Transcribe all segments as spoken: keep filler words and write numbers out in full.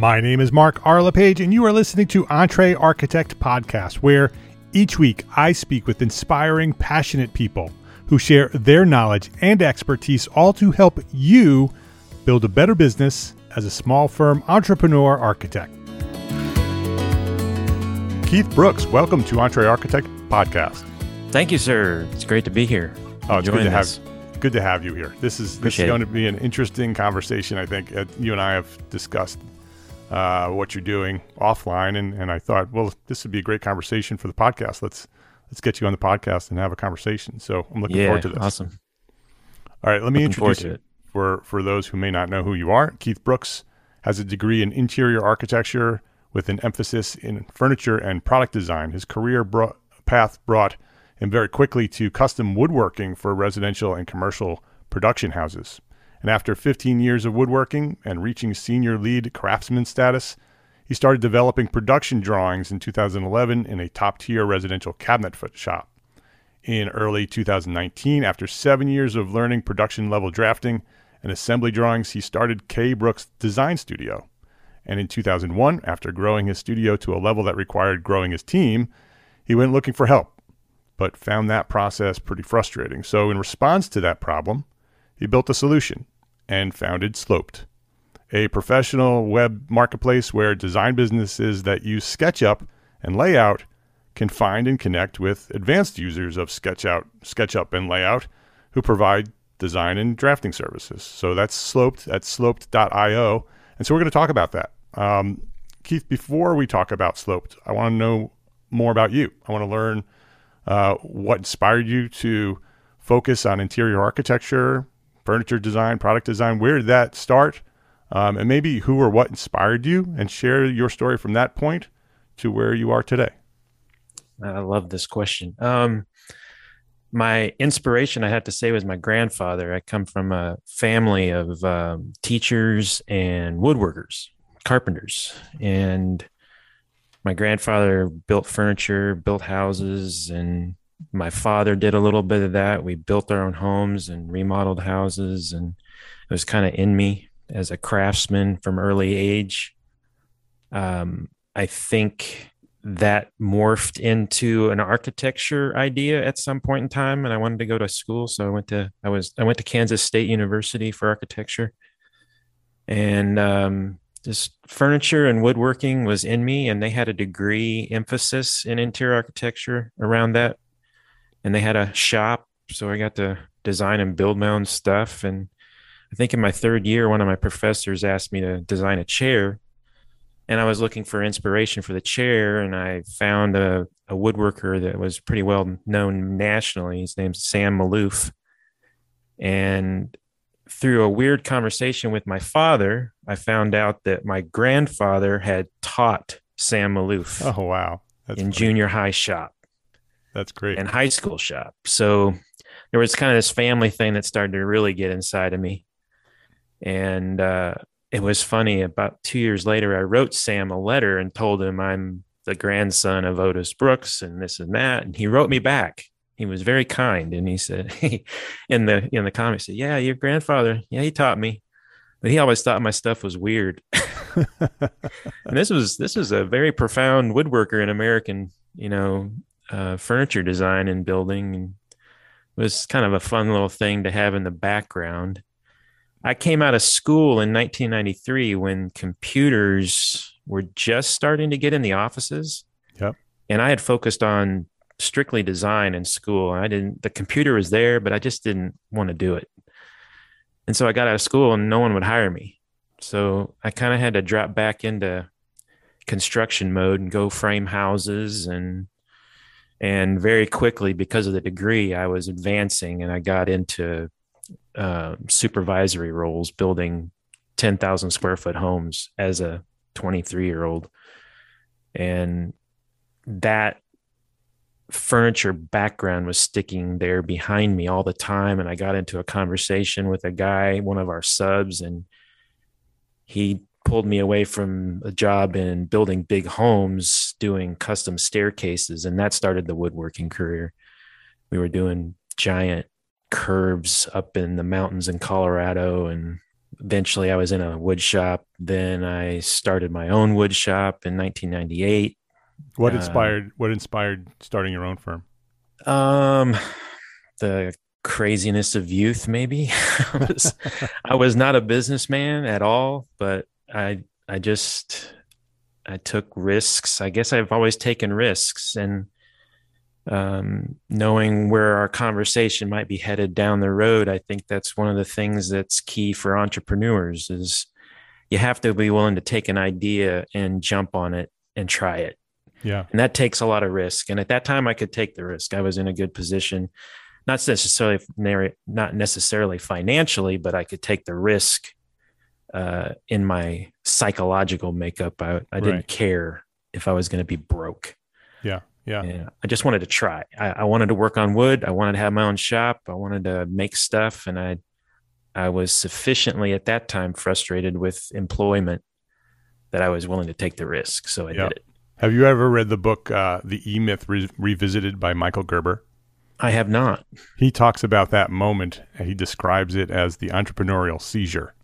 My name is Mark R. LePage, and you are listening to Entre Architect Podcast, where each week I speak with inspiring, passionate people who share their knowledge and expertise, all to help you build a better business as a small firm entrepreneur architect. Keith Brooks, welcome to Entre Architect Podcast. Thank you, sir. It's great to be here. Oh, it's good to this. have good to have you here. This is this is going to be an interesting conversation. I think uh, you and I have discussed uh, what you're doing offline, and, and I thought, well, this would be a great conversation for the podcast. Let's let's get you on the podcast and have a conversation. So I'm looking yeah, forward to this. Awesome. All right, let me looking introduce you. For for those who may not know who you are, Keith Brooks has a degree in interior architecture with an emphasis in furniture and product design. His career brought, path brought him very quickly to custom woodworking for residential and commercial production houses. And after fifteen years of woodworking and reaching senior lead craftsman status, he started developing production drawings in two thousand eleven in a top-tier residential cabinet shop. In early two thousand nineteen, after seven years of learning production-level drafting and assembly drawings, he started K. Brooks Design Studio. And in two thousand one, after growing his studio to a level that required growing his team, he went looking for help, but found that process pretty frustrating. So in response to that problem, he built a solution and founded Sloped, a professional web marketplace where design businesses that use SketchUp and Layout can find and connect with advanced users of SketchUp, SketchUp and Layout who provide design and drafting services. So that's Sloped, that's sloped dot io. And so we're going to talk about that. Um, Keith, before we talk about Sloped, I want to know more about you. I want to learn uh, what inspired you to focus on interior architecture, furniture design, product design. Where did that start? Um, and maybe who or what inspired you, and share your story from that point to where you are today. I love this question. Um, my inspiration, I have to say, was my grandfather. I come from a family of um, teachers and woodworkers, carpenters. And my grandfather built furniture, built houses, and my father did a little bit of that. We built our own homes and remodeled houses, and it was kind of in me as a craftsman from early age. Um, I think that morphed into an architecture idea at some point in time, and I wanted to go to school. So I went to, I was, I went to Kansas State University for architecture, and um, just furniture and woodworking was in me, and they had a degree emphasis in interior architecture around that. And they had a shop, so I got to design and build my own stuff. And I think in my third year, one of my professors asked me to design a chair, and I was looking for inspiration for the chair, and I found a, a woodworker that was pretty well known nationally. His name's Sam Maloof. And through a weird conversation with my father, I found out that my grandfather had taught Sam Maloof. Oh, wow. That's in funny. Junior high shop. That's great. And high school shop. So there was kind of this family thing that started to really get inside of me. And uh, it was funny. About two years later, I wrote Sam a letter and told him I'm the grandson of Otis Brooks and this and that. And he wrote me back. He was very kind. And he said, hey, in the in the comments, said, yeah, your grandfather, yeah, he taught me. But he always thought my stuff was weird. And this was this was a very profound woodworker in American, you know, uh, furniture design and building. And it was kind of a fun little thing to have in the background. I came out of school in nineteen ninety-three when computers were just starting to get in the offices. Yep. And I had focused on strictly design in school. I didn't, the computer was there, but I just didn't want to do it. And so I got out of school and no one would hire me. So I kind of had to drop back into construction mode and go frame houses. And, and very quickly, because of the degree, I was advancing and I got into uh, supervisory roles, building ten thousand square foot homes as a twenty-three year old. And that furniture background was sticking there behind me all the time. And I got into a conversation with a guy, one of our subs, and he pulled me away from a job in building big homes, doing custom staircases. And that started the woodworking career. We were doing giant curves up in the mountains in Colorado and Eventually, I was in a wood shop. Then I started my own wood shop in nineteen ninety-eight. What Uh, inspired what inspired starting your own firm? um, the craziness of youth, maybe. I was, I was not a businessman at all, but I, I just, I took risks. I guess I've always taken risks, and um, knowing where our conversation might be headed down the road, I think that's one of the things that's key for entrepreneurs is you have to be willing to take an idea and jump on it and try it. Yeah. And that takes a lot of risk. And at that time I could take the risk. I was in a good position, not necessarily not necessarily financially, but I could take the risk uh, in my psychological makeup. I, I didn't Right. care if I was going to be broke. Yeah. Yeah. Yeah, I just wanted to try. I, I wanted to work on wood. I wanted to have my own shop. I wanted to make stuff, and I I was sufficiently at that time frustrated with employment that I was willing to take the risk. So I Yeah. did it. Have you ever read the book uh, The E-Myth Re- Revisited by Michael Gerber? I have not. He talks about that moment, and he describes it as the entrepreneurial seizure.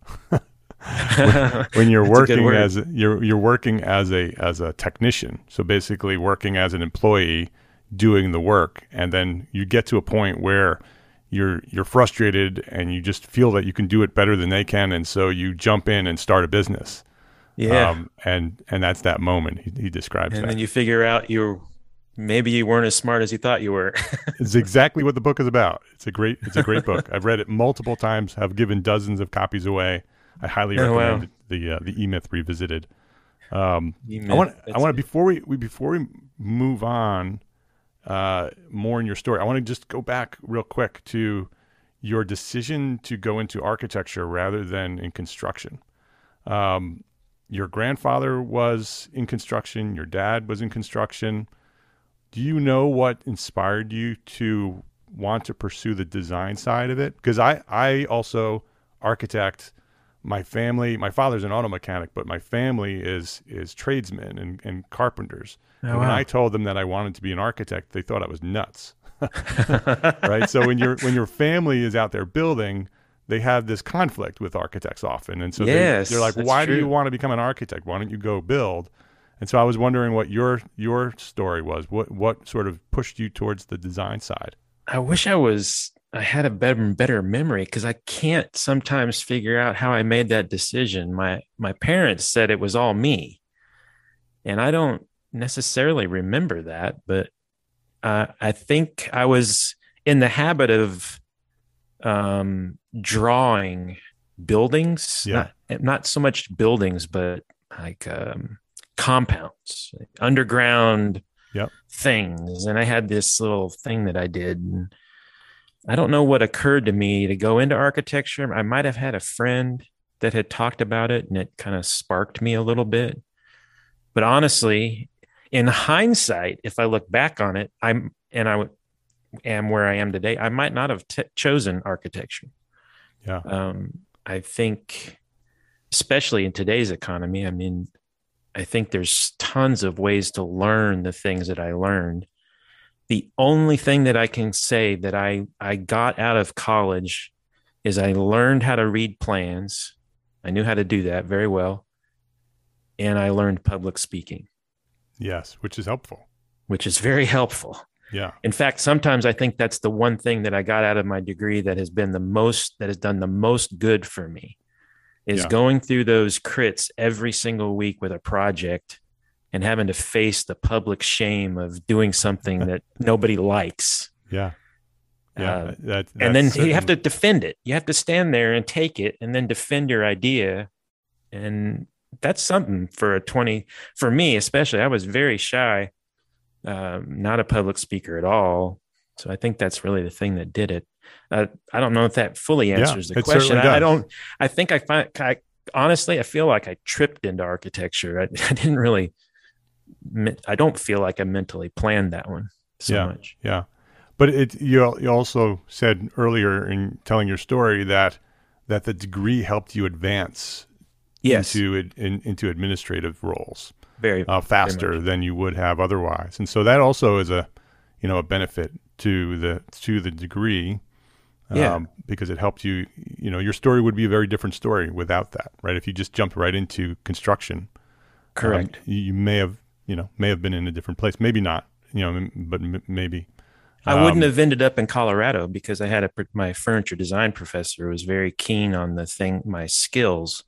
when, when you're working as you're you're working as a as a technician, so basically working as an employee doing the work, and then you get to a point where you're you're frustrated and you just feel that you can do it better than they can, and so you jump in and start a business. Yeah. Um, and and that's that moment he, he describes. And that. then you figure out you maybe you weren't as smart as you thought you were. It's exactly what the book is about. It's a great it's a great book. I've read it multiple times. I've given dozens of copies away. I highly Oh, recommend wow. the uh, the E-Myth Revisited. Um, E-Myth, I want I that's want to good. before we, we before we move on uh, more in your story. I want to just go back real quick to your decision to go into architecture rather than in construction. Um, your grandfather was in construction. Your dad was in construction. Do you know what inspired you to want to pursue the design side of it? Because I I also architect. My family, my father's an auto mechanic, but my family is is tradesmen and, and carpenters. Oh, And when I wow. told them that I wanted to be an architect, they thought I was nuts. Right? So when your when your family is out there building, they have this conflict with architects often. And so they, Yes, they're like, that's why do you true. want to become an architect? Why don't you go build? And so I was wondering what your your story was. What what sort of pushed you towards the design side? I wish I was I had a better better memory because I can't sometimes figure out how I made that decision. My my parents said it was all me, and I don't necessarily remember that, but uh, I think I was in the habit of um, drawing buildings, Yeah. not not so much buildings, but like um, compounds, like underground Yep. things. And I had this little thing that I did. And I don't know what occurred to me to go into architecture. I might have had a friend that had talked about it and it kind of sparked me a little bit. But honestly, in hindsight, if I look back on it, I'm and I am where I am today, I might not have t- chosen architecture. Yeah. Um, I think, especially in today's economy, I mean, I think there's tons of ways to learn the things that I learned. The only thing that I can say that I, I got out of college is I learned how to read plans. I knew how to do that very well. And I learned public speaking, Yes, which is helpful. which is very helpful. Yeah. In fact, sometimes I think that's the one thing that I got out of my degree that has been the most, that has done the most good for me is Yeah. going through those crits every single week with a project and having to face the public shame of doing something that nobody likes. Yeah. Yeah. Uh, that, that, and then that's you have to certain- defend it. You have to stand there and take it and then defend your idea. And that's something for a twenty, for me, especially, I was very shy, um, not a public speaker at all. So I think that's really the thing that did it. Uh, I don't know if that fully answers the it question. certainly I, I does. don't, I think I find, I, honestly, I feel like I tripped into architecture. I, I didn't really, I don't feel like I mentally planned that one so Yeah. much. Yeah. But it you, al- you also said earlier in telling your story that that the degree helped you advance Yes. into it in, into administrative roles Very, uh, faster much. than you would have otherwise. And so that also is a you know a benefit to the to the degree. Yeah. um, because it helped you. You know, your story would be a very different story without that, right? If you just jumped right into construction, um, Correct. you may have, you know, may have been in a different place. Maybe not, you know, m- but m- maybe. I wouldn't Um, have ended up in Colorado because I had a my furniture design professor who was very keen on the thing, my skills,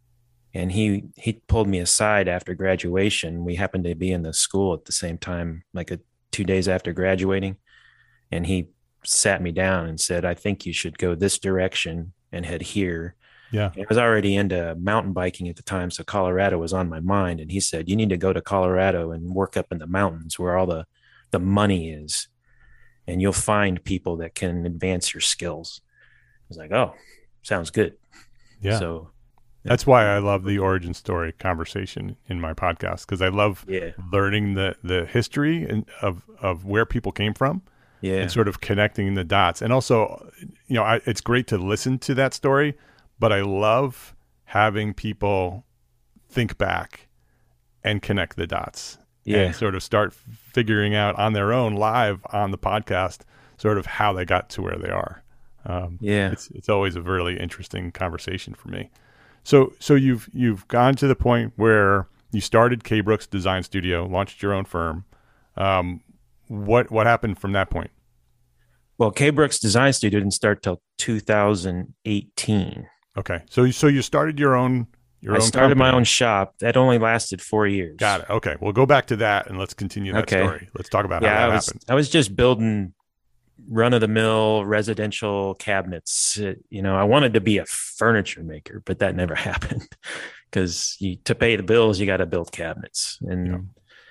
and he he pulled me aside after graduation. We happened to be in the school at the same time, like a two days after graduating, and he sat me down and said, "I think you should go this direction and head here." yeah, I was already into mountain biking at the time, so Colorado was on my mind. And he said, "You need to go to Colorado and work up in the mountains where all the the money is, and you'll find people that can advance your skills." I was like, "Oh, sounds good." yeah. So That's why I love the origin story conversation in my podcast, because I love yeah, learning the the history and of of where people came from yeah, and sort of connecting the dots. And also, you know, I, it's great to listen to that story, but I love having people think back and connect the dots yeah, and sort of start figuring out on their own live on the podcast sort of how they got to where they are. Um, yeah. it's it's always a really interesting conversation for me. So so you've you've gone to the point where you started K Brooks Design Studio, launched your own firm. Um, what what happened from that point? Well, K Brooks Design Studio didn't start till two thousand eighteen. Okay, so so you started your own your I own started my company. own shop. That only lasted four years. Got it. Okay, we'll go back to that and let's continue that Okay. story. Let's talk about Yeah, how I that was happened. I was just building run of the mill residential cabinets. Uh, you know, I wanted to be a furniture maker, but that never happened because you to pay the bills, you got to build cabinets. And Yeah.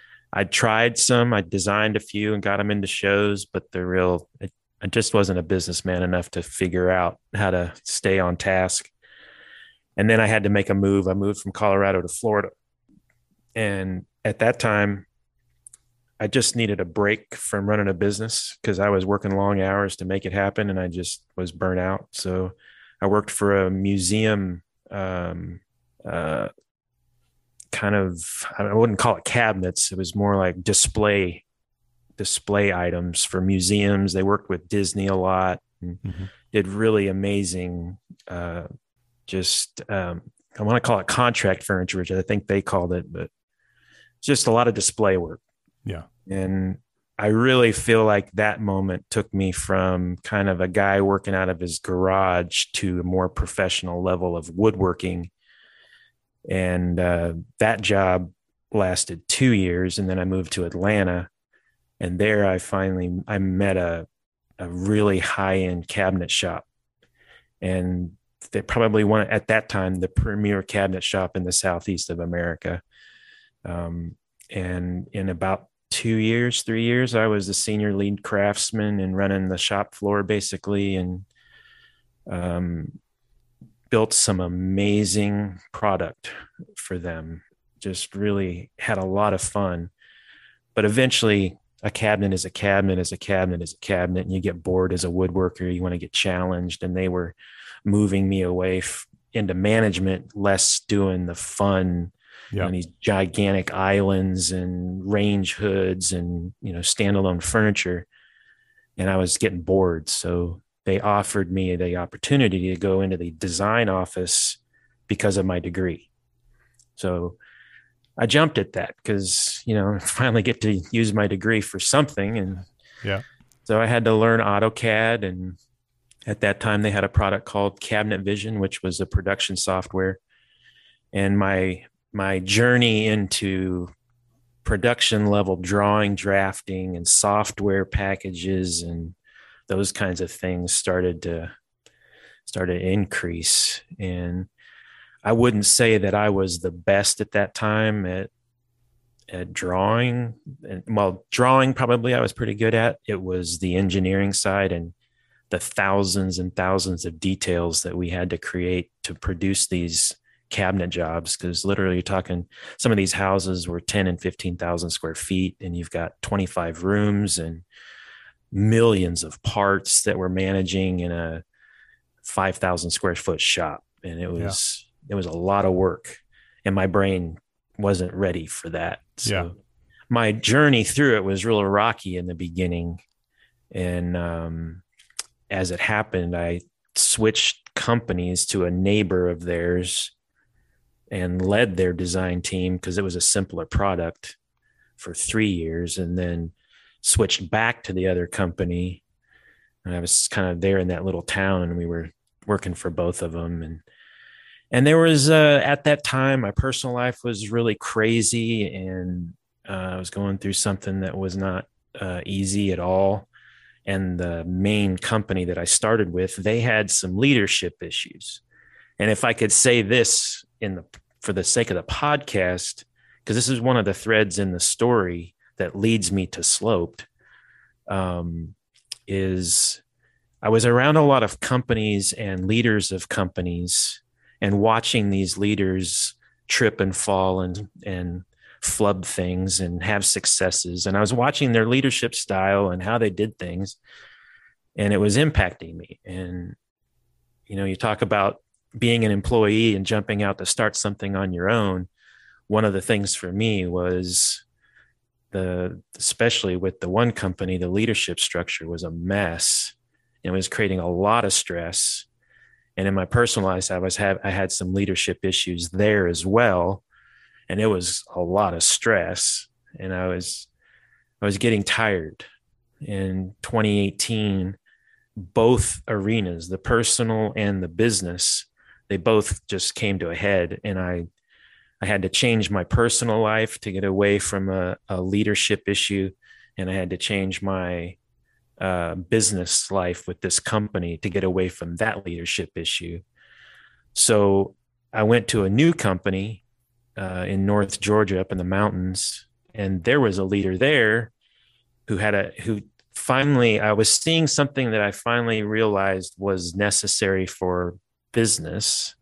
I tried some. I designed a few and got them into shows, but the real it, I just wasn't a businessman enough to figure out how to stay on task. And then I had to make a move. I moved from Colorado to Florida, and at that time, I just needed a break from running a business because I was working long hours to make it happen and I just was burnt out. So I worked for a museum, um, uh, kind of, I wouldn't call it cabinets. It was more like display, display items for museums. They worked with Disney a lot and Mm-hmm. did really amazing, uh, just, um, I want to call it contract furniture, which I think they called it, but just a lot of display work. Yeah. And I really feel like that moment took me from kind of a guy working out of his garage to a more professional level of woodworking. And uh, that job lasted two years. And then I moved to Atlanta. And there I finally, I met a, a really high-end cabinet shop. And they probably one at that time, the premier cabinet shop in the Southeast of America. Um, and in about two years, three years, I was the senior lead craftsman and running the shop floor basically, and um, built some amazing product for them. Just really had a lot of fun. But eventually, a cabinet is a cabinet is a cabinet is a cabinet, and you get bored as a woodworker. You want to get challenged, and they were moving me away f- into management, less doing the fun. Yeah. And these gigantic islands and range hoods and, you know, standalone furniture. And I was getting bored. So they offered me the opportunity to go into the design office because of my degree. So I jumped at that because, you know, finally get to use my degree for something. And Yeah. so I had to learn AutoCAD. And at that time they had a product called Cabinet Vision, which was a production software. And my my journey into production level drawing, drafting, and software packages and those kinds of things started to started to increase. And I wouldn't say that I was the best at that time at at drawing. And well, drawing probably I was pretty good at. It was the engineering side and the thousands and thousands of details that we had to create to produce these cabinet jobs, because literally you're talking some of these houses were ten and fifteen thousand square feet, and you've got twenty-five rooms and millions of parts that we're managing in a five thousand square foot shop. And it was yeah. it was a lot of work, and my brain wasn't ready for that. So Yeah. my journey through it was real rocky in the beginning, and um as it happened, I switched companies to a neighbor of theirs and led their design team because it was a simpler product for three years, and then switched back to the other company. And I was kind of there in that little town, and we were working for both of them. And and there was uh, at that time, my personal life was really crazy, and uh, I was going through something that was not uh, easy at all. And the main company that I started with, they had some leadership issues. And if I could say this in the for the sake of the podcast, because this is one of the threads in the story that leads me to Sloped, um, is I was around a lot of companies and leaders of companies and watching these leaders trip and fall and, and flub things and have successes. And I was watching their leadership style and how they did things, and it was impacting me. And, you know, you talk about being an employee and jumping out to start something on your own. One of the things for me was the, especially with the one company, the leadership structure was a mess. It was creating a lot of stress. And in my personal life, I was have I had some leadership issues there as well. And it was a lot of stress. And I was, I was getting tired. In twenty eighteen, both arenas, the personal and the business, they both just came to a head. And I, I had to change my personal life to get away from a, a leadership issue. And I had to change my uh, business life with this company to get away from that leadership issue. So I went to a new company uh, in North Georgia, up in the mountains. And there was a leader there who had a, who finally, I was seeing something that I finally realized was necessary for business.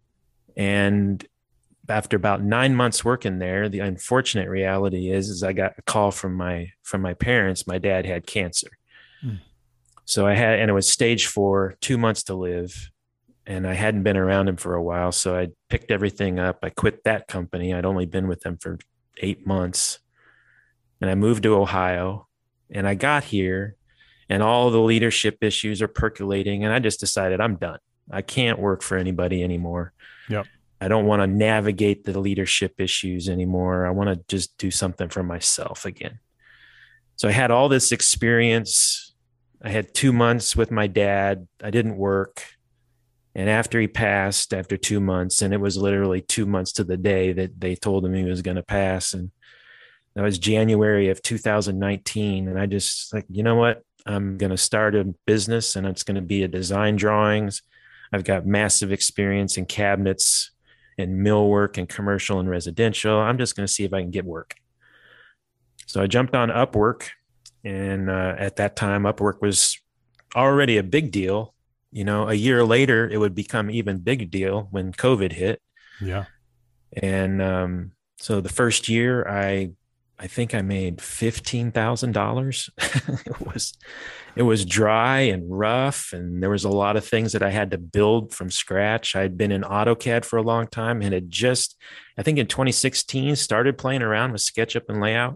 And after about nine months working there, the unfortunate reality is, is I got a call from my, from my parents. My dad had cancer. Hmm. So I had, and it was stage four, two months to live. And I hadn't been around him for a while. So I picked everything up. I quit that company. I'd only been with them for eight months. And I moved to Ohio, and I got here, and all the leadership issues are percolating. And I just decided I'm done. I can't work for anybody anymore. Yep. I don't want to navigate the leadership issues anymore. I want to just do something for myself again. So I had all this experience. I had two months with my dad. I didn't work. And after he passed, after two months, and it was literally two months to the day that they told him he was going to pass. And that was January of two thousand nineteen. And I just like, you know what? I'm going to start a business, and it's going to be a design drawings. I've got massive experience in cabinets and millwork and commercial and residential. I'm just going to see if I can get work. So I jumped on Upwork. And uh, at that time, Upwork was already a big deal. You know, a year later, it would become even bigger deal when COVID hit. Yeah. And um, so the first year, I I think I made fifteen thousand dollars. It was, it was dry and rough. And there was a lot of things that I had to build from scratch. I'd been in AutoCAD for a long time and had just, I think in twenty sixteen, started playing around with SketchUp and layout.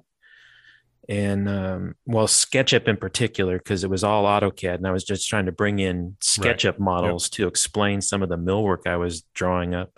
And um, well, SketchUp in particular, because it was all AutoCAD, and I was just trying to bring in SketchUp right. models yep. to explain some of the millwork I was drawing up.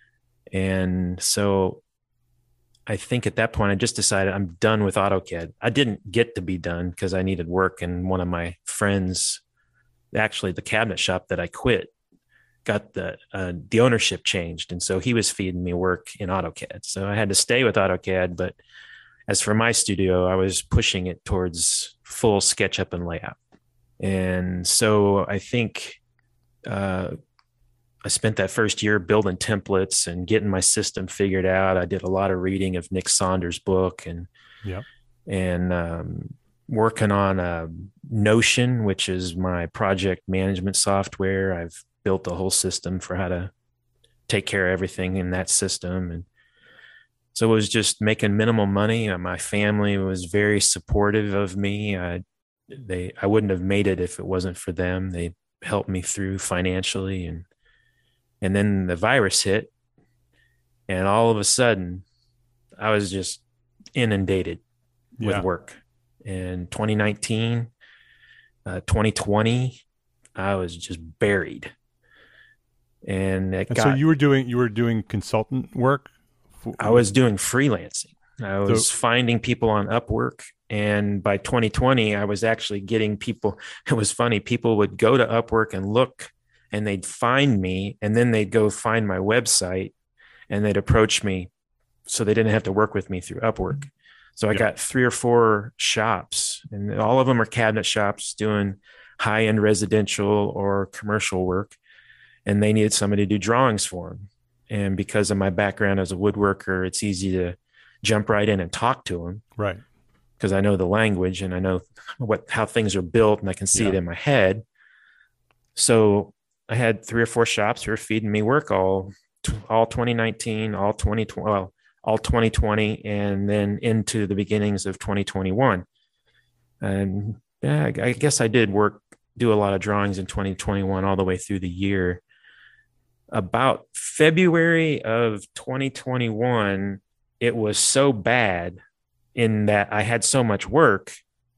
And so I think at that point, I just decided I'm done with AutoCAD. I didn't get to be done because I needed work. And one of my friends, actually the cabinet shop that I quit, got the uh, the ownership changed. And so he was feeding me work in AutoCAD. So I had to stay with AutoCAD. But as for my studio, I was pushing it towards full SketchUp and layout. And so I think uh, I spent that first year building templates and getting my system figured out. I did a lot of reading of Nick Saunders' book and, yep. and um, working on a Notion, which is my project management software. I've built a whole system for how to take care of everything in that system. And so it was just making minimal money. My family was very supportive of me. I, they, I wouldn't have made it if it wasn't for them. They helped me through financially. And, and then the virus hit, and all of a sudden I was just inundated yeah. with work. In twenty nineteen, uh, twenty twenty, I was just buried. And it And got, so you were doing you were doing consultant work? For, I was doing freelancing. I was So- finding people on Upwork. And by twenty twenty, I was actually getting people. It was funny. People would go to Upwork and look, and they'd find me, and then they'd go find my website, and they'd approach me, so they didn't have to work with me through Upwork. So I Yeah. got three or four shops, and all of them are cabinet shops doing high-end residential or commercial work, and they needed somebody to do drawings for them. And because of my background as a woodworker, it's easy to jump right in and talk to them Right. because I know the language and I know what how things are built, and I can see Yeah. it in my head. So I had three or four shops who were feeding me work all all twenty nineteen, all twenty twenty, well, all twenty twenty, and then into the beginnings of twenty twenty-one. And yeah, I I guess I did work, do a lot of drawings in twenty twenty-one all the way through the year. About February of twenty twenty-one, it was so bad in that I had so much work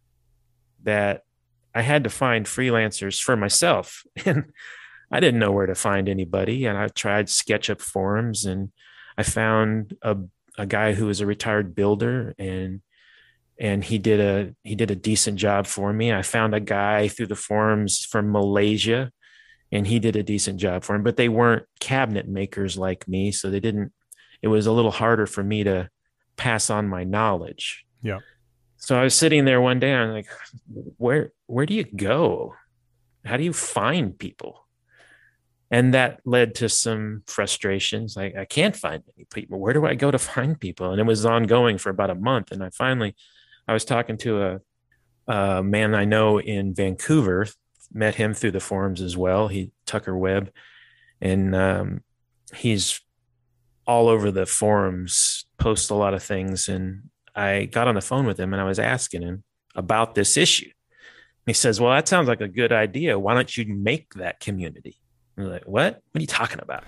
that I had to find freelancers for myself. And I didn't know where to find anybody. And I tried SketchUp forums, and I found a, a guy who was a retired builder, and and he did a he did a decent job for me. I found a guy through the forums from Malaysia, and he did a decent job for him, but they weren't cabinet makers like me. So they didn't, it was a little harder for me to pass on my knowledge. Yeah. So I was sitting there one day and I'm like, where, where do you go? How do you find people? And that led to some frustrations. Like, I can't find any people. Where do I go to find people? And it was ongoing for about a month. And I finally, I was talking to a, a man I know in Vancouver, met him through the forums as well. He, Tucker Webb, and um, he's all over the forums, posts a lot of things. And I got on the phone with him and I was asking him about this issue. He says, well, that sounds like a good idea. Why don't you make that community? I was like, what? What are you talking about?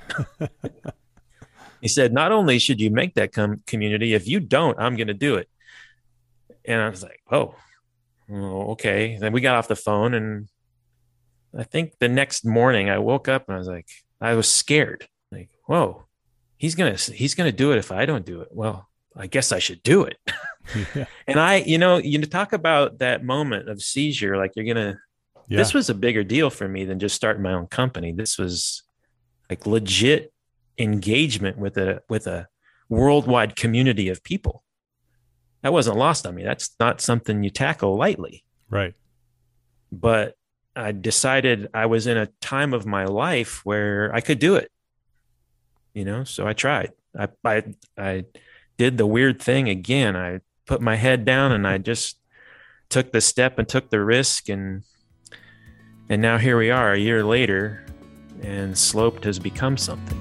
He said, not only should you make that com- community, if you don't, I'm going to do it. And I was like, oh, well, okay. Then we got off the phone, and I think the next morning I woke up and I was like, I was scared. Like, whoa, he's going to, he's going to do it if I don't do it. Well, I guess I should do it. Yeah. And I, you know, you talk about that moment of seizure, like you're going to, Yeah. this was a bigger deal for me than just starting my own company. This was like legit engagement with a, with a worldwide community of people. That wasn't lost on me. That's not something you tackle lightly. Right. But I decided I was in a time of my life where I could do it, you know? So I tried, I, I, I did the weird thing again. I put my head down and I just took the step and took the risk. And, and now here we are a year later, and Sloped has become something.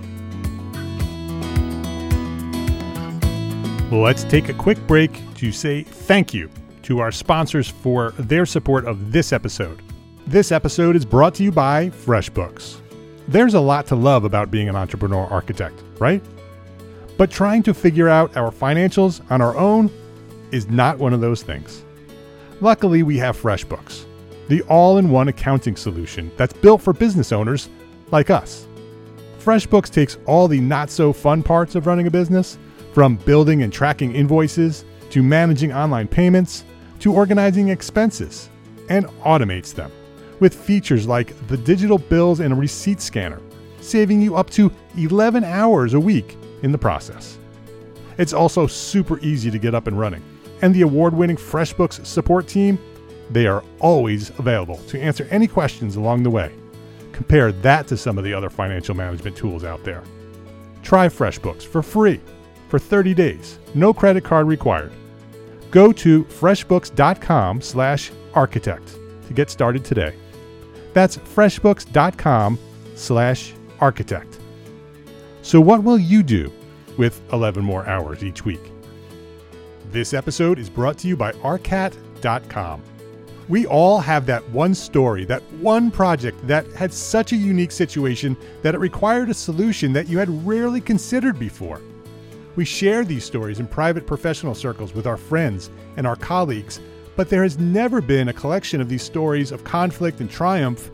Let's take a quick break to say thank you to our sponsors for their support of this episode. This episode is brought to you by FreshBooks. There's a lot to love about being an entrepreneur architect, right? But trying to figure out our financials on our own is not one of those things. Luckily, we have FreshBooks, the all-in-one accounting solution that's built for business owners like us. FreshBooks takes all the not-so-fun parts of running a business, from building and tracking invoices, to managing online payments, to organizing expenses, and automates them with features like the digital bills and receipt scanner, saving you up to eleven hours a week in the process. It's also super easy to get up and running, and the award-winning FreshBooks support team, they are always available to answer any questions along the way. Compare that to some of the other financial management tools out there. Try FreshBooks for free for thirty days, no credit card required. Go to freshbooks.com slash architect to get started today. That's freshbooks.com slash architect. So what will you do with eleven more hours each week? This episode is brought to you by R C A T dot com. We all have that one story, that one project that had such a unique situation that it required a solution that you had rarely considered before. We share these stories in private professional circles with our friends and our colleagues, but there has never been a collection of these stories of conflict and triumph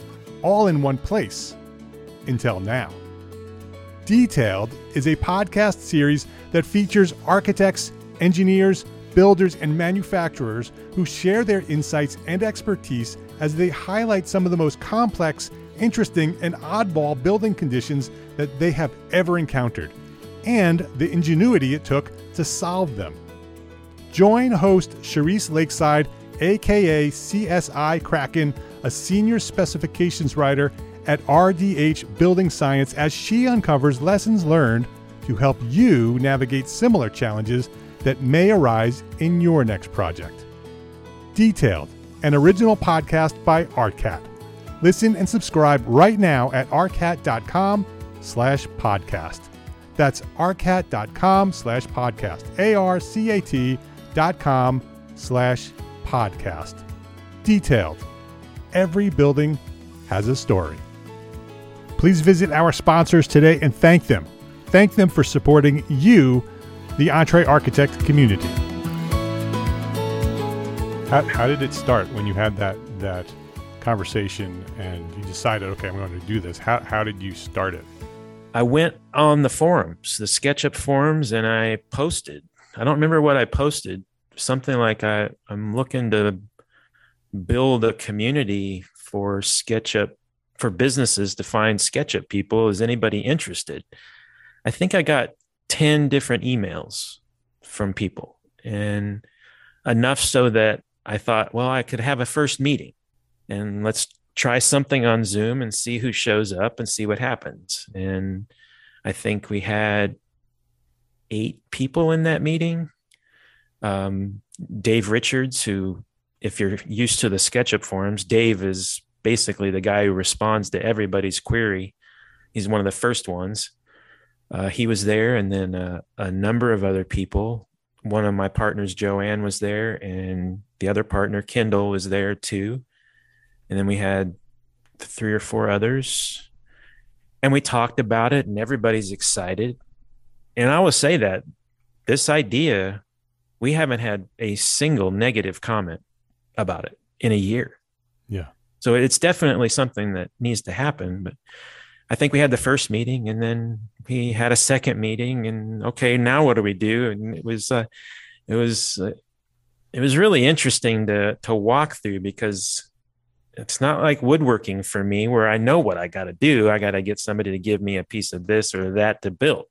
all in one place. Until now. Detailed is a podcast series that features architects, engineers, builders, and manufacturers who share their insights and expertise as they highlight some of the most complex, interesting, and oddball building conditions that they have ever encountered, and the ingenuity it took to solve them. Join host Charisse Lakeside, aka C S I Kraken, a senior specifications writer at R D H Building Science, as she uncovers lessons learned to help you navigate similar challenges that may arise in your next project. Detailed, an original podcast by ARCAT. Listen and subscribe right now at arcat.com slash podcast. That's arcat.com slash podcast. A-R-C-A-T dot com slash podcast. Detailed. Every building has a story. Please visit our sponsors today and thank them. Thank them for supporting you, the EntreArchitect community. How, how did it start when you had that that conversation and you decided, okay, I'm going to do this? How how did you start it? I went on the forums, the SketchUp forums, and I posted. I don't remember what I posted. Something like I, I'm looking to build a community for SketchUp, for businesses to find SketchUp people. Is anybody interested? I think I got ten different emails from people, and enough so that I thought, well, I could have a first meeting and let's try something on Zoom and see who shows up and see what happens. And I think we had eight people in that meeting. Um, Dave Richards, who, if you're used to the SketchUp forums, Dave is basically the guy who responds to everybody's query. He's one of the first ones. Uh, he was there, and then uh, a number of other people. One of my partners, Joanne, was there, and the other partner, Kendall, was there too. And then we had three or four others, and we talked about it, and everybody's excited. And I will say that this idea, we haven't had a single negative comment about it in a year. Yeah. So it's definitely something that needs to happen. But I think we had the first meeting, and then we had a second meeting, and okay, now what do we do? And it was, uh, it was, uh, it was really interesting to to walk through, because it's not like woodworking for me, where I know what I got to do. I got to get somebody to give me a piece of this or that to build.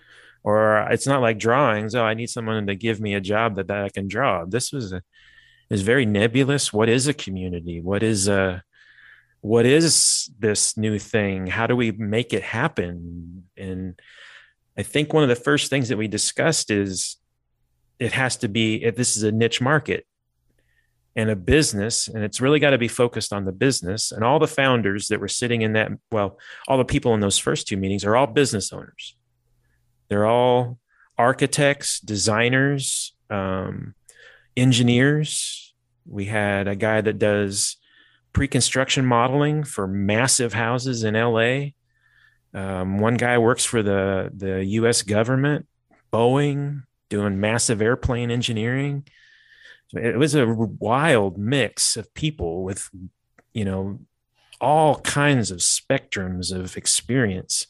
Or it's not like drawings. Oh, I need someone to give me a job that, that I can draw. This was a, is very nebulous. What is a community? What is a, what is this new thing? How do we make it happen? And I think one of the first things that we discussed is it has to be, if this is a niche market and a business, and it's really got to be focused on the business. And all the founders that were sitting in that, well, all the people in those first two meetings are all business owners. They're all architects, designers, um, engineers. We had a guy that does pre-construction modeling for massive houses in L A. Um, one guy works for the, the U S government, Boeing, doing massive airplane engineering. It was a wild mix of people with, you know, all kinds of spectrums of experience.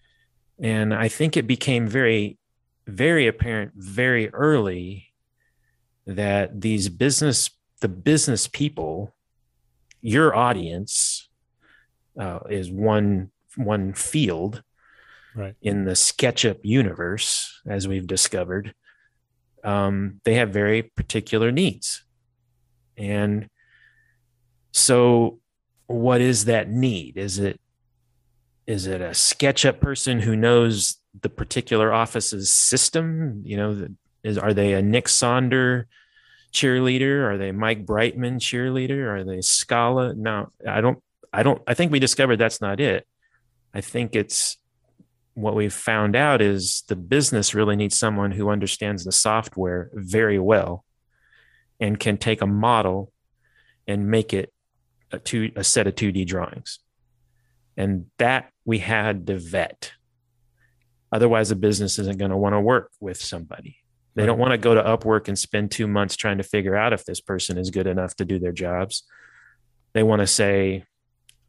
And I think it became very, very apparent very early that these business, the business people, your audience uh, is one, one field, right, in the SketchUp universe, as we've discovered. Um, they have very particular needs. And so what is that need? Is it, is it a SketchUp person who knows the particular office's system? You know, is, are they a Nick Sonder cheerleader? Are they Mike Brightman cheerleader? Are they Scala? No, I don't, I don't, I think we discovered that's not it. I think it's, what we've found out is the business really needs someone who understands the software very well and can take a model and make it a, two, a set of two D drawings. And that we had to vet. Otherwise, a business isn't going to want to work with somebody. They right. don't want to go to Upwork and spend two months trying to figure out if this person is good enough to do their jobs. They want to say,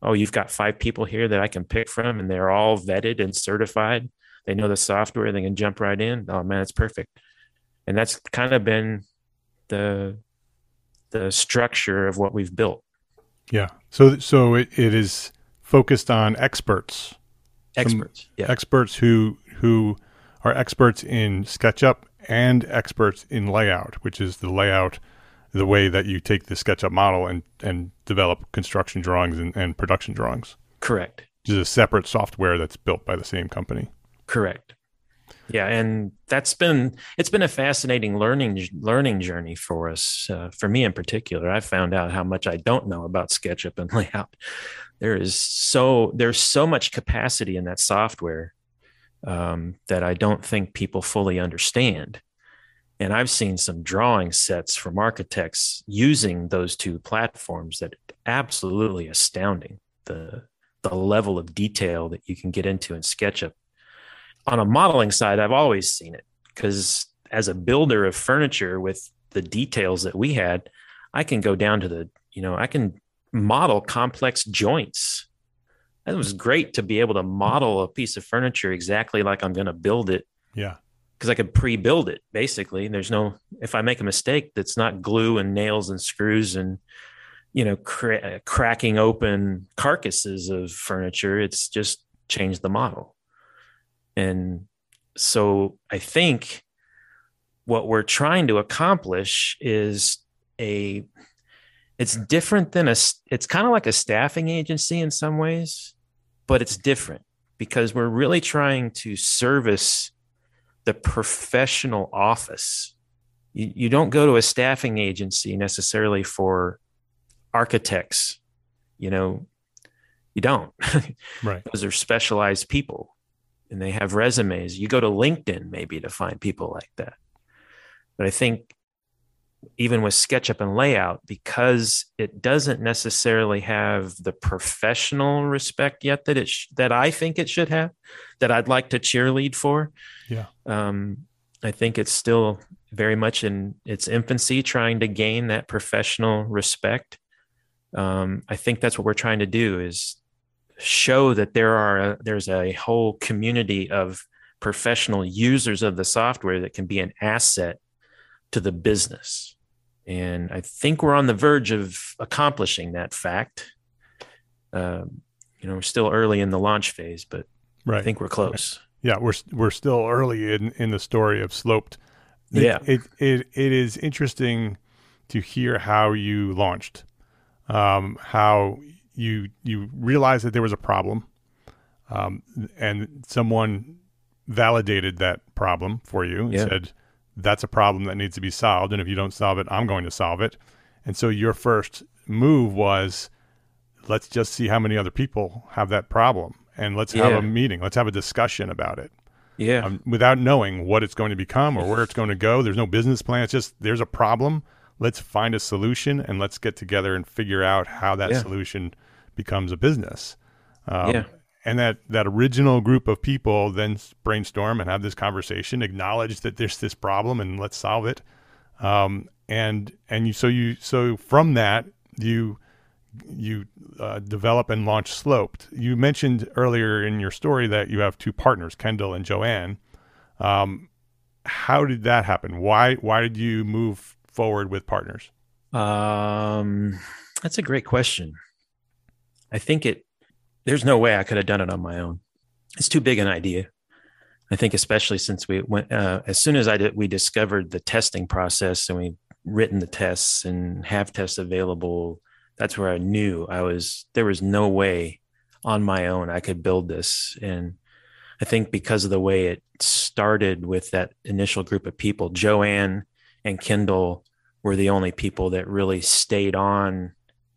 oh, you've got five people here that I can pick from, and they're all vetted and certified. They know the software. They can jump right in. Oh man, it's perfect. And that's kind of been the the structure of what we've built. Yeah. So so it, it is focused on experts. Experts. Yeah. Experts who who are experts in SketchUp and experts in layout, which is the layout, the way that you take the SketchUp model and, and develop construction drawings and, and production drawings. Correct. Which is a separate software that's built by the same company. Correct. Yeah, and that's been it's been a fascinating learning learning journey for us. Uh, for me in particular, I found out how much I don't know about SketchUp and layout. There is so there's so much capacity in that software um, that I don't think people fully understand. And I've seen some drawing sets from architects using those two platforms that are absolutely astounding. The the level of detail that you can get into in SketchUp. On a modeling side, I've always seen it because as a builder of furniture with the details that we had, I can go down to the, you know, I can model complex joints. It was great to be able to model a piece of furniture exactly like I'm going to build it. Yeah. Because I could pre-build it basically. There's no, if I make a mistake, that's not glue and nails and screws and, you know, cra- cracking open carcasses of furniture. It's just change the model. And so I think what we're trying to accomplish is a, it's different than a, it's kind of like a staffing agency in some ways, but it's different because we're really trying to service the professional office. You, you don't go to a staffing agency necessarily for architects, you know, you don't. Right. Those are specialized people. And they have resumes. You go to LinkedIn maybe to find people like that. But I think even with SketchUp and layout, because it doesn't necessarily have the professional respect yet that it sh- that I think it should have, that I'd like to cheerlead for. Yeah. Um, I think it's still very much in its infancy, trying to gain that professional respect. Um, I think that's what we're trying to do is show that there are a, there's a whole community of professional users of the software that can be an asset to the business. And I think we're on the verge of accomplishing that fact. Um, you know, we're still early in the launch phase, but right. I think we're close. Right. Yeah, we're we're still early in, in the story of Sloped. It, yeah, it it it is interesting to hear how you launched, um, how you you realized that there was a problem, um, and someone validated that problem for you and yeah. said, that's a problem that needs to be solved. And if you don't solve it, I'm going to solve it. And so your first move was, let's just see how many other people have that problem. And let's have Yeah. a meeting. Let's have a discussion about it. Yeah. Um, without knowing what it's going to become or where it's going to go. There's no business plan. It's just, there's a problem. Let's find a solution and let's get together and figure out how that Yeah. solution becomes a business. Um, Yeah. And that, that original group of people then brainstorm and have this conversation, acknowledge that there's this problem and let's solve it. Um, and and you so you so from that you you uh, develop and launch Sloped. You mentioned earlier in your story that you have two partners, Kendall and Joanne. Um, how did that happen? Why why did you move forward with partners? Um, that's a great question. I think it. There's no way I could have done it on my own. It's too big an idea. I think, especially since we went, uh, as soon as I did, we discovered the testing process and we written the tests and have tests available. That's where I knew I was, there was no way on my own I could build this. And I think because of the way it started with that initial group of people, Joanne and Kendall were the only people that really stayed on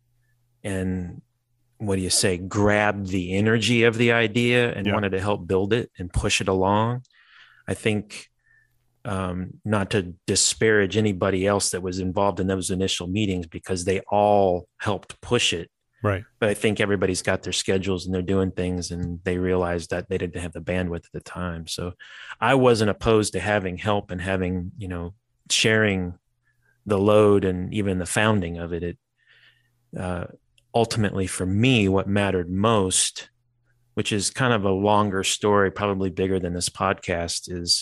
and, what do you say, grabbed the energy of the idea and Yeah. wanted to help build it and push it along. I think, um, not to disparage anybody else that was involved in those initial meetings because they all helped push it. Right. But I think everybody's got their schedules and they're doing things and they realized that they didn't have the bandwidth at the time. So I wasn't opposed to having help and having, you know, sharing the load and even the founding of it. It, uh, ultimately for me, what mattered most, which is kind of a longer story, probably bigger than this podcast, is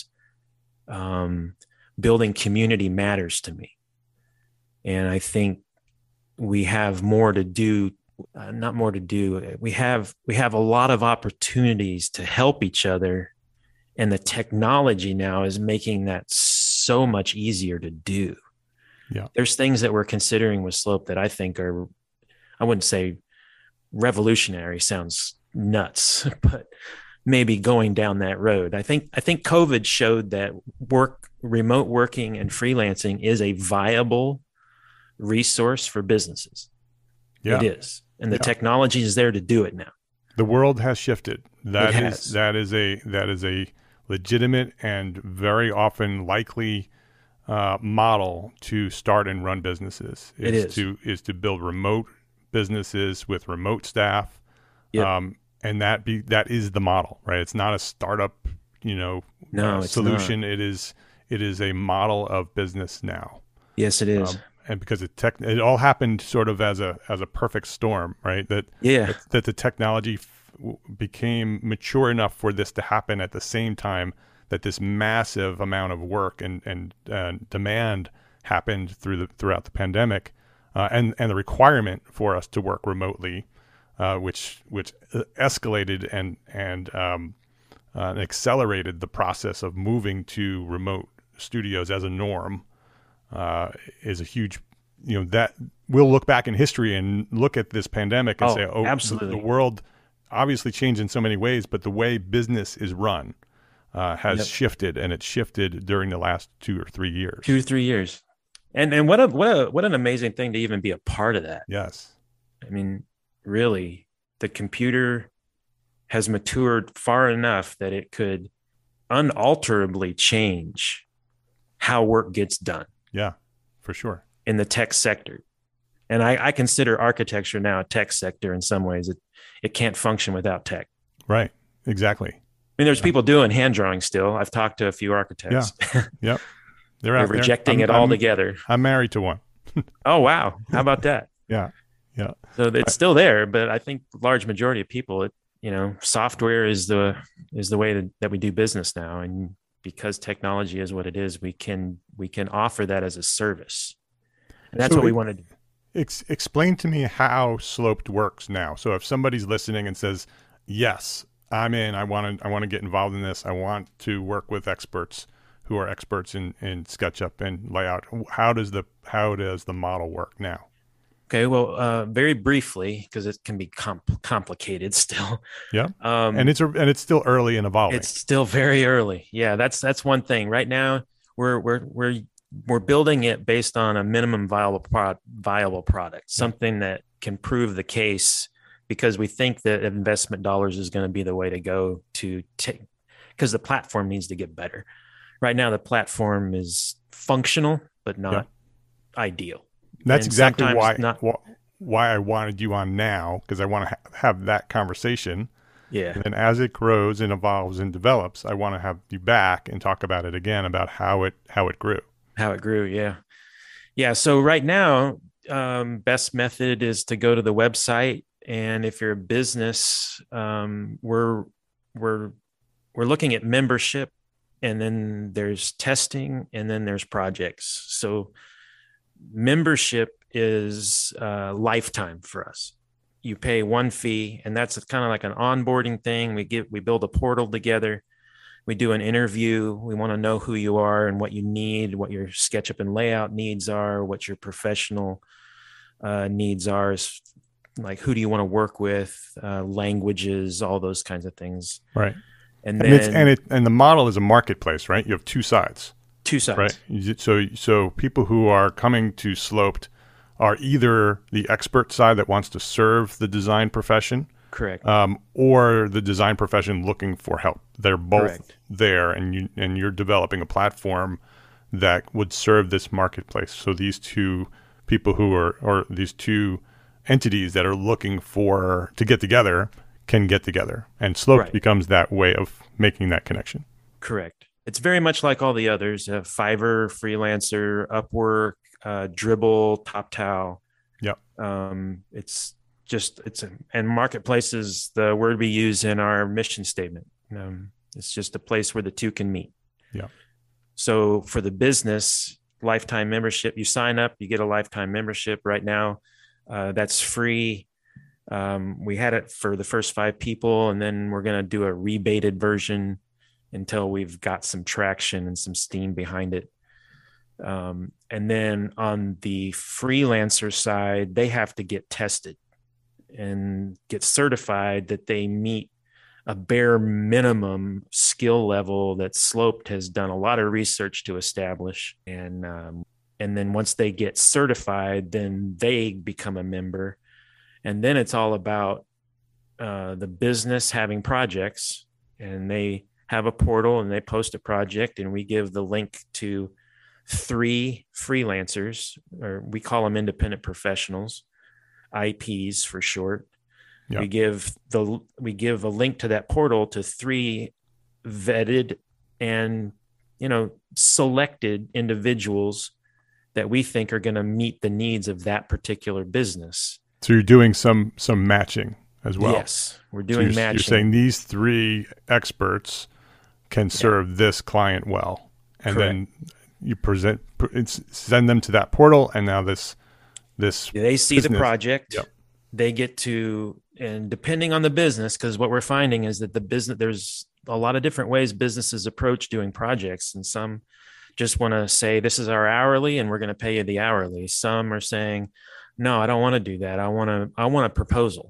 um, building community matters to me. And I think we have more to do, uh, not more to do. We have, we have a lot of opportunities to help each other. And the technology now is making that so much easier to do. Yeah. There's things that we're considering with Slope that I think are, I wouldn't say revolutionary, sounds nuts, but maybe going down that road. I think, I think COVID showed that work, remote working and freelancing is a viable resource for businesses. Yeah. It is. And the Yeah. technology is there to do it now. The world has shifted. That It is has. that is a that is a legitimate and very often likely uh, model to start and run businesses. It is. to is to build remote businesses with remote staff. Yep. Um, and that be that is the model, right? It's not a startup, you know, No, uh, it's solution. not. It is it is a model of business now. Yes, it is. Um, and because it tech, it all happened sort of as a as a perfect storm, right? That Yeah. that, that the technology f- w- became mature enough for this to happen at the same time that this massive amount of work and and uh, demand happened through the throughout the pandemic, uh, and and the requirement for us to work remotely, uh, which which escalated and and um, uh, accelerated the process of moving to remote studios as a norm. Uh, is a huge, you know, that we'll look back in history and look at this pandemic and Oh, say, oh, absolutely. The, the world obviously changed in so many ways, but the way business is run uh, has Yep. shifted, and it shifted during the last two or three years. Two to three years. And and what a what a what an amazing thing to even be a part of that. Yes. I mean, really, the computer has matured far enough that it could unalterably change how work gets done Yeah, for sure. in the tech sector. And I, I consider architecture now a tech sector in some ways. It it can't function without tech. Right. Exactly. I mean, there's people doing hand drawing still. I've talked to a few architects. Yep. They're, They're out there. rejecting I'm- it I'm- altogether. I'm married to one. Oh, wow. How about that? Yeah. Yeah. So it's still there, but I think large majority of people, it, you know, software is the is the way that, that we do business now. And because technology is what it is, we can we can offer that as a service. And that's So what we it- want to do. Ex- explain to me how Sloped works now. So if somebody's listening and says, "Yes, I'm in. I want to. I want to get involved in this. I want to work with experts who are experts in, in SketchUp and layout." How does the how does the model work now? Okay, well, uh, very briefly, because it can be comp- complicated still. Yeah, Um, and it's a, and it's still early and evolving. It's still very early. Yeah, that's that's one thing. Right now, we're we're we're we're building it based on a minimum viable product, viable product, something that can prove the case, because we think that investment dollars is going to be the way to go to take, because the platform needs to get better. Right now, the platform is functional but not ideal. That's and exactly sometimes why not- wh- why I wanted you on now, because I want to ha- have that conversation. Yeah. And then as it grows and evolves and develops, I want to have you back and talk about it again, about how it how it grew. How it grew. Yeah. Yeah. So right now, um, best method is to go to the website. And if you're a business, um, we're, we're, we're looking at membership, and then there's testing, and then there's projects. So membership is uh, lifetime for us. You pay one fee, and that's kind of like an onboarding thing. We give, we build a portal together. We do an interview. We want to know who you are and what you need, what your SketchUp and layout needs are, what your professional uh, needs are, like who do you want to work with, uh, languages, all those kinds of things. Right. And, And then it's and it and the model is a marketplace, right? You have two sides. two sides. Right. You- So so people who are coming to Sloped are either the expert side that wants to serve the design profession, Correct. um, or the design profession looking for help. They're both Correct. there, and you and you're developing a platform that would serve this marketplace. So these two people who are, or these two entities that are looking for to get together can get together, and Sloped Right. becomes that way of making that connection. Correct. It's very much like all the others: uh, Fiverr, Freelancer, Upwork, uh, Dribble, TopTal. Yep. Um, it's just, it's a, and marketplace is the word we use in our mission statement. Um, it's just a place where the two can meet. Yeah. So for the business, lifetime membership, you sign up, you get a lifetime membership right now. Uh, that's free. Um, we had it for the first five people, and then we're going to do a rebated version until we've got some traction and some steam behind it. Um, and then on the freelancer side, they have to get tested and get certified that they meet a bare minimum skill level that Sloped has done a lot of research to establish. And, um, and then once they get certified, then they become a member. And then it's all about uh, the business having projects, and they have a portal and they post a project, and we give the link to three freelancers, or we call them independent professionals, I Ps for short. Yep. We give the we give a link to that portal to three vetted and, you know, selected individuals that we think are going to meet the needs of that particular business. So you're doing some some matching as well. Yes, we're doing so you're, matching. You're saying these three experts can serve yeah. this client well, and Correct. Then you present send them to that portal, and now this this they see business, the project. Yep. They get to, and depending on the business, because what we're finding is that the business, there's a lot of different ways businesses approach doing projects, and some just want to say, this is our hourly and we're going to pay you the hourly. Some are saying, no, I don't want to do that. I want to, I want a proposal.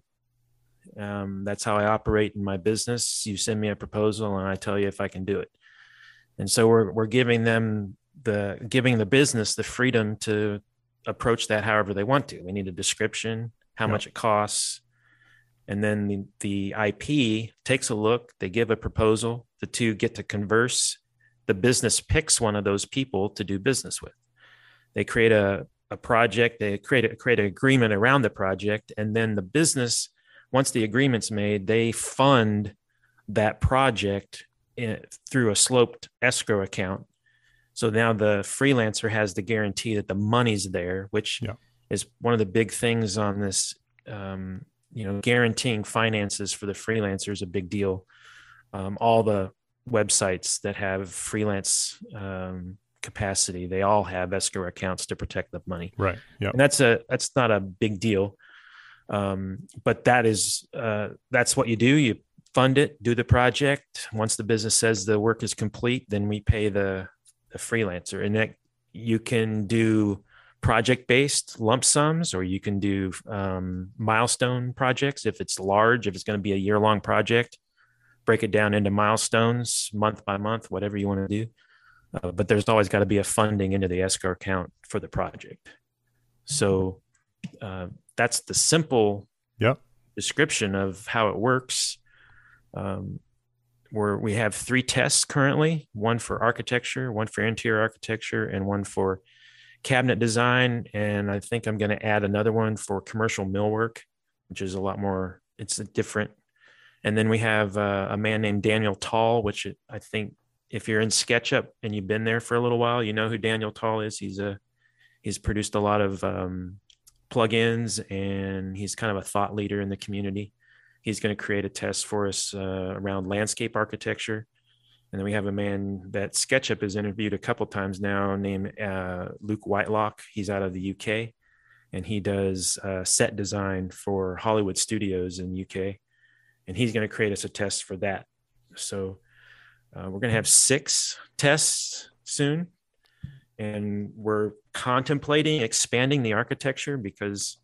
Um, that's how I operate in my business. You send me a proposal and I tell you if I can do it. And so we're, we're giving them the, giving the business the freedom to approach that however they want to. We need a description, how yep. much it costs. And then the, the I P takes a look, they give a proposal, the two get to converse. The business picks one of those people to do business with. They create a, a project, they create a, create an agreement around the project. And then the business, once the agreement's made, they fund that project in, through a Sloped escrow account. So now the freelancer has the guarantee that the money's there, which yeah. is one of the big things on this. Um, you know, guaranteeing finances for the freelancer is a big deal. Um, all the websites that have freelance um, capacity, they all have escrow accounts to protect the money. Right. Yeah. And that's a that's not a big deal. Um, but that is uh, that's what you do. You fund it, do the project. Once the business says the work is complete, then we pay the the freelancer, and that you can do project-based lump sums, or you can do um, milestone projects. If it's large, if it's going to be a year-long project, break it down into milestones, month by month, whatever you want to do. Uh, but there's always got to be a funding into the escrow account for the project. So uh, that's the simple yep. description of how it works. Um, where we have three tests currently, one for architecture, one for interior architecture, and one for cabinet design. And I think I'm going to add another one for commercial millwork, which is a lot more, it's a different. And then we have uh, a man named Daniel Tall, which I think if you're in SketchUp and you've been there for a little while, you know who Daniel Tall is. He's a, he's produced a lot of um, plugins, and he's kind of a thought leader in the community. He's going to create a test for us uh, around landscape architecture. And then we have a man that SketchUp has interviewed a couple times now named uh, Luke Whitelock. He's out of the U K, and he does uh, set design for Hollywood studios in the U K. And he's going to create us a test for that. So uh, we're going to have six tests soon. And we're contemplating expanding the architecture because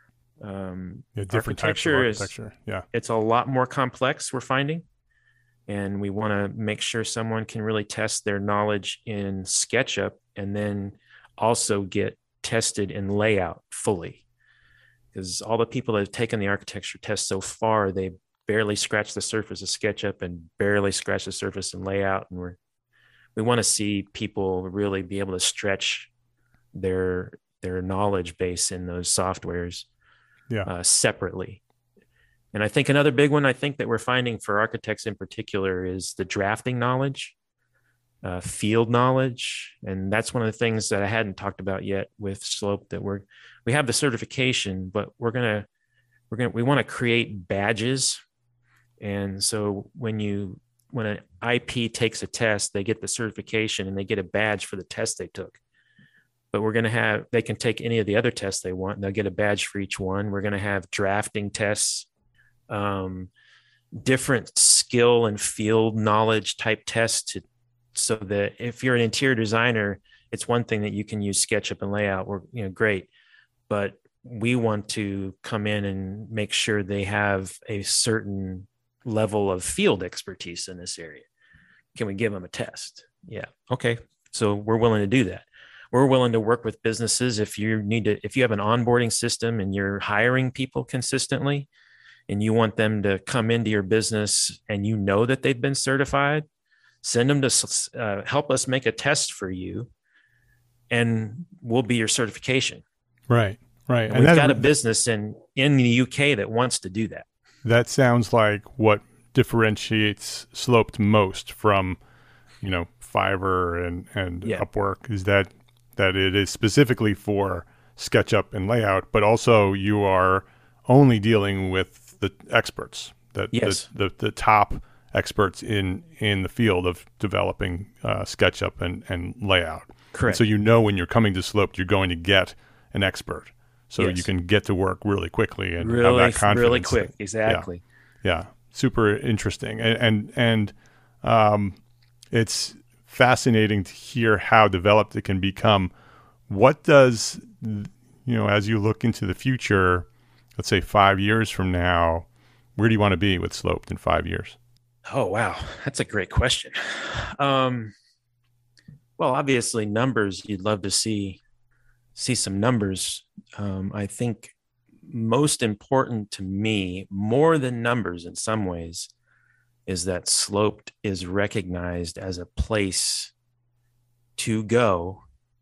um, yeah, different types of architecture. Is, yeah. It's a lot more complex, we're finding. And we want to make sure someone can really test their knowledge in SketchUp and then also get tested in layout fully. Because all the people that have taken the architecture test so far, they barely scratched the surface of SketchUp and barely scratched the surface in layout. And we're, we want to see people really be able to stretch their, their knowledge base in those softwares yeah. uh, separately. And I think another big one I think that we're finding for architects in particular is the drafting knowledge, uh, field knowledge. And that's one of the things that I hadn't talked about yet with Slope, that we're, we have the certification, but we're going to we're going to, we want to create badges. And so when you, when an I P takes a test, they get the certification and they get a badge for the test they took. But we're going to have, they can take any of the other tests they want, and they'll get a badge for each one. We're going to have drafting tests, um, different skill and field knowledge type tests to, so that if you're an interior designer, it's one thing that you can use SketchUp and layout. We're, you know, great. But we want to come in and make sure they have a certain level of field expertise in this area. Can we give them a test? Yeah. Okay. So we're willing to do that. We're willing to work with businesses. If you need to, if you have an onboarding system and you're hiring people consistently and you want them to come into your business and you know that they've been certified, send them to uh, help us make a test for you and we'll be your certification. Right. Right. And, and we've got a business in, in the U K that wants to do that. That sounds like what differentiates Sloped most from, you know, Fiverr and, and yeah. Upwork is that that it is specifically for SketchUp and layout, but also you are only dealing with the experts, that yes. the, the the top experts in in the field of developing uh, SketchUp and, and layout. Correct. And so you know when you're coming to Sloped, you're going to get an expert. So yes. you can get to work really quickly and really, have that confidence. Really quick, exactly. Yeah, yeah. Super interesting. And and, and um, it's fascinating to hear how developed it can become. What does, you know, as you look into the future, let's say five years from now, where do you want to be with Sloped in five years? Oh, wow. That's a great question. Um, well, obviously numbers, you'd love to see see some numbers. Um, I think most important to me, more than numbers in some ways, is that Sloped is recognized as a place to go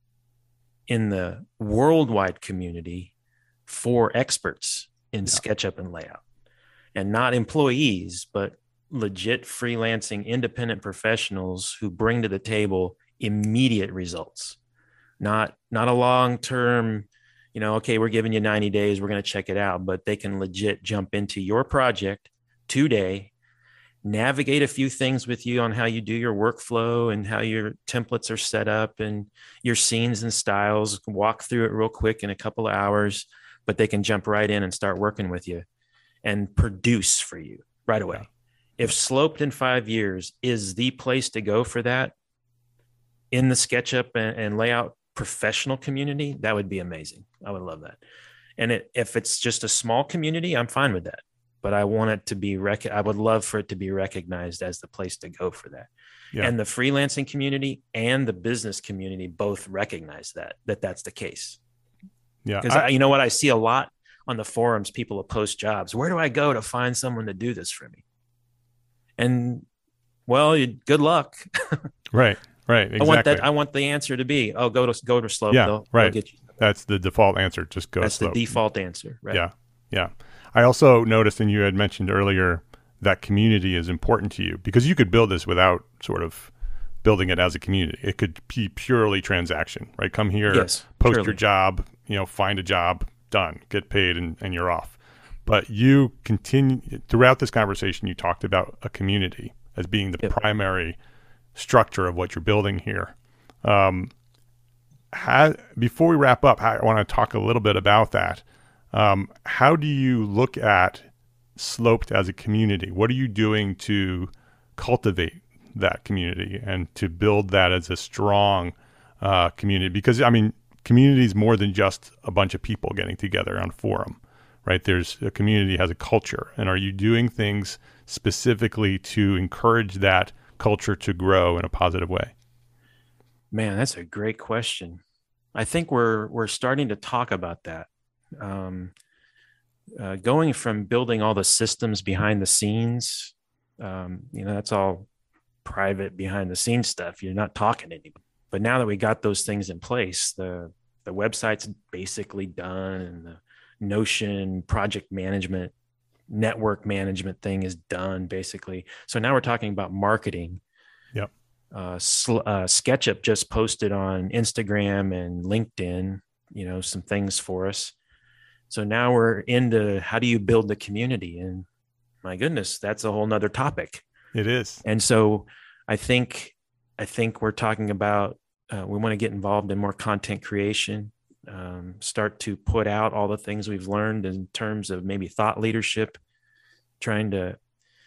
in the worldwide community for experts in yeah. SketchUp and layout, and not employees, but legit freelancing independent professionals who bring to the table immediate results. Not not a long-term, you know, okay, we're giving you ninety days, we're going to check it out, but they can legit jump into your project today, navigate a few things with you on how you do your workflow and how your templates are set up and your scenes and styles, walk through it real quick in a couple of hours, but they can jump right in and start working with you and produce for you right away. Yeah. If Sloped in five years is the place to go for that in the SketchUp and, and layout professional community, that would be amazing. I would love that. And it, if it's just a small community, I'm fine with that. But I want it to be, rec- I would love for it to be recognized as the place to go for that. Yeah. And the freelancing community and the business community both recognize that, that that's the case. Yeah. Because you know what? I see a lot on the forums, people will post jobs. Where do I go to find someone to do this for me? And well, you, good luck. Right. Right. Exactly. I want that. I want the answer to be, oh, go to go to Sloped. Yeah. They'll, right. they'll get you. That's the default answer. Just go. That's Sloped. the default answer. Right. Yeah. Yeah. I also noticed, and you had mentioned earlier, that community is important to you because you could build this without sort of building it as a community. It could be purely transaction, right? Come here, yes, post purely. your job, you know, find a job, done, get paid, and, and you're off. But you continue throughout this conversation. You talked about a community as being the yep. primary structure of what you're building here. Um, how, before we wrap up, I want to talk a little bit about that. Um, how do you look at Sloped as a community? What are you doing to cultivate that community and to build that as a strong uh, community? Because, I mean, community is more than just a bunch of people getting together on forum, right? There's a community has a culture. And are you doing things specifically to encourage that culture to grow in a positive way? Man, that's a great question. I think we're we're starting to talk about that. Um, uh, going from building all the systems behind the scenes, um, you know, that's all private behind the scenes stuff. You're not talking to anybody. But now that we got those things in place, the the website's basically done, and the Notion project management, network management thing is done basically. So now we're talking about marketing. Yep. Uh, sl- uh, SketchUp just posted on Instagram and LinkedIn, you know, some things for us. So now we're into how do you build the community? And my goodness, that's a whole nother topic. It is. And so I think, I think we're talking about, uh, we want to get involved in more content creation, um, start to put out all the things we've learned in terms of maybe thought leadership, trying to,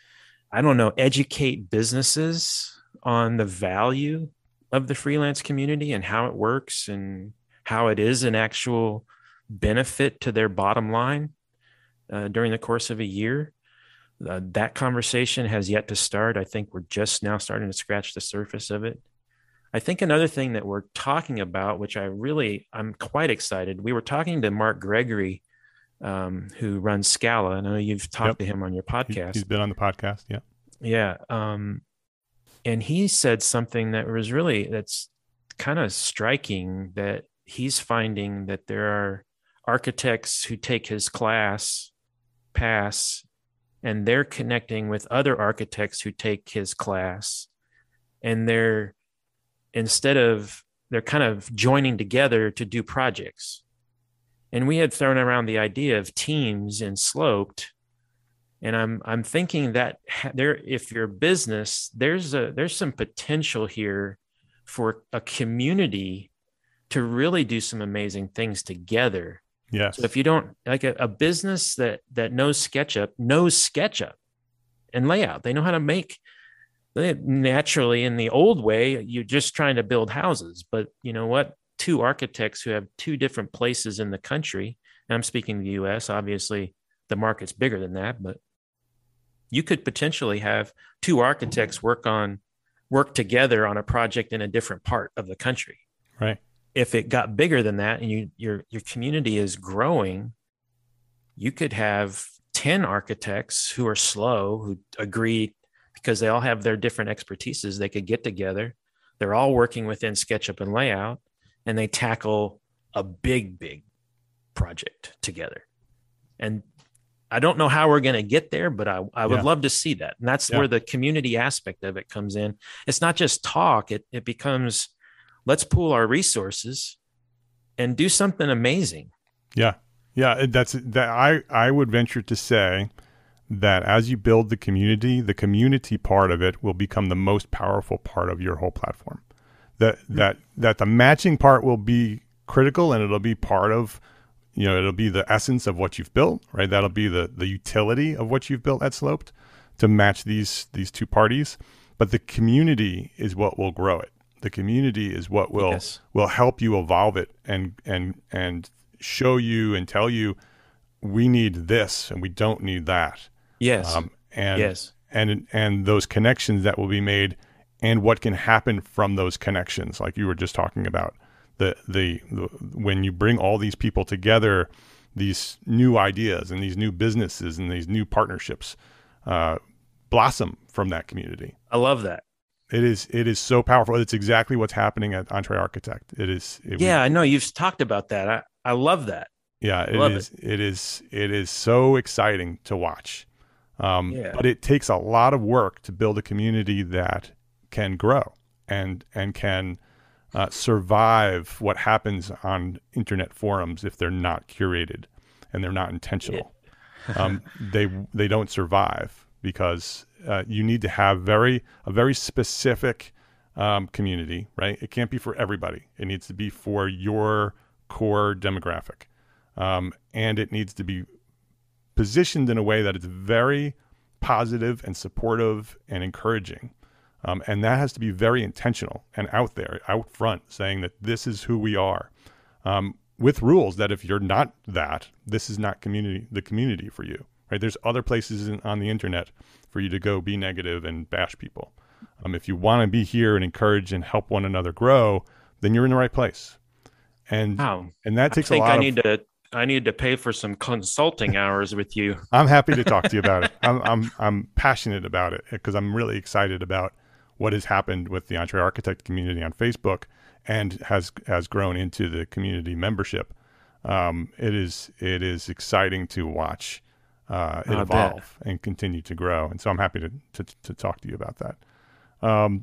I don't know, educate businesses on the value of the freelance community and how it works and how it is an actual benefit to their bottom line uh, during the course of a year. Uh, that conversation has yet to start. I think we're just now starting to scratch the surface of it. I think another thing that we're talking about, which I really, I'm quite excited. We were talking to Mark Gregory, um, who runs Scala. I know you've talked yep. to him on your podcast. He's been on the podcast. Yeah. Yeah. Um, and he said something that was really, that's kind of striking, that he's finding that there are architects who take his class, pass, and they're connecting with other architects who take his class, and they're, instead of, they're kind of joining together to do projects. And we had thrown around the idea of teams in Sloped. And I'm, I'm thinking that there, if you're a business, there's a, there's some potential here for a community to really do some amazing things together. Yes. So if you don't like a, a business that that knows SketchUp, knows SketchUp and layout, they know how to make. They, naturally, in the old way, you're just trying to build houses. But you know what? Two architects who have two different places in the country, and I'm speaking the U S, obviously the market's bigger than that, but you could potentially have two architects work on work together on a project in a different part of the country. Right. If it got bigger than that and you your your community is growing, you could have ten architects who are slow, who agree because they all have their different expertises. They could get together. They're all working within SketchUp and layout, and they tackle a big, big project together. And I don't know how we're going to get there, but I, I would yeah. love to see that. And that's yeah. where the community aspect of it comes in. It's not just talk. It it becomes, let's pool our resources and do something amazing. Yeah. Yeah. That's that. I, I would venture to say that as you build the community, the community part of it will become the most powerful part of your whole platform. That, mm-hmm. that, that the matching part will be critical, and it'll be part of, you know, it'll be the essence of what you've built, right? That'll be the, the utility of what you've built at Sloped to match these, these two parties. But the community is what will grow it. The community is what will yes. will help you evolve it and and and show you and tell you we need this and we don't need that. Yes. Um, and yes. and and those connections that will be made and what can happen from those connections, like you were just talking about. The, the the when you bring all these people together, these new ideas and these new businesses and these new partnerships uh, blossom from that community. I love that. It is it is so powerful. It's exactly what's happening at EntreArchitect. It is. It, yeah, we, I know you've talked about that. I, I love that. Yeah, it love is. It. it is. It is so exciting to watch. Um, yeah. But it takes a lot of work to build a community that can grow and and can uh, survive what happens on internet forums if they're not curated and they're not intentional. Yeah. um, they they don't survive because uh, you need to have very a very specific um, community, right? It can't be for everybody. It needs to be for your core demographic, um, and it needs to be positioned in a way that it's very positive and supportive and encouraging. Um, and that has to be very intentional and out there, out front, saying that this is who we are, um, with rules that if you're not that, this is not community, the community for you, right? There's other places in, on the internet for you to go be negative and bash people. Um, if you want to be here and encourage and help one another grow, then you're in the right place. And wow. and that takes I think a lot I of... need to I need to pay for some consulting hours with you. I'm happy to talk to you about it. I'm I'm I'm passionate about it because I'm really excited about what has happened with the EntreArchitect community on Facebook and has has grown into the community membership. Um, it is it is exciting to watch uh, it I evolve bet. and continue to grow. And so I'm happy to to, to talk to you about that. Um,